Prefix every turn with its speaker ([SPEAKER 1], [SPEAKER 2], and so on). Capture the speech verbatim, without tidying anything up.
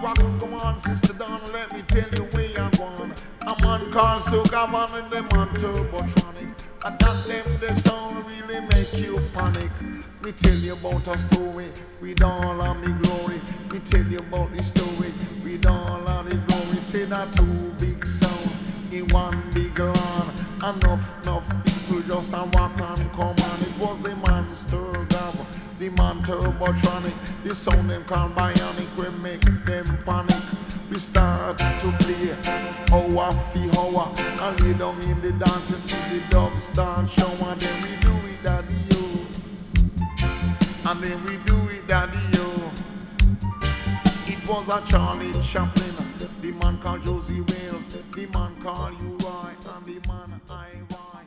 [SPEAKER 1] rock, come on, sister Donna, let me tell you where you're going. A man called Stu Gavin and the man Turbotronic. And that them the sound really make you panic. Me tell you about a story with all of me glory. Me tell you about the story with all of the glory. Say that two big sound in one big land. Enough, enough people just a walk and come on. It was the man Stu Gavin, the man Turbotronic. The sound them called bionic will make them panic. We start to play hour for hour and lay down in the dance. You see the dub start show and then we do it daddy yo. And then we do it daddy yo. It was a Charlie Chaplin, the man called Josie Wales, the man called Uri, and the man I Y.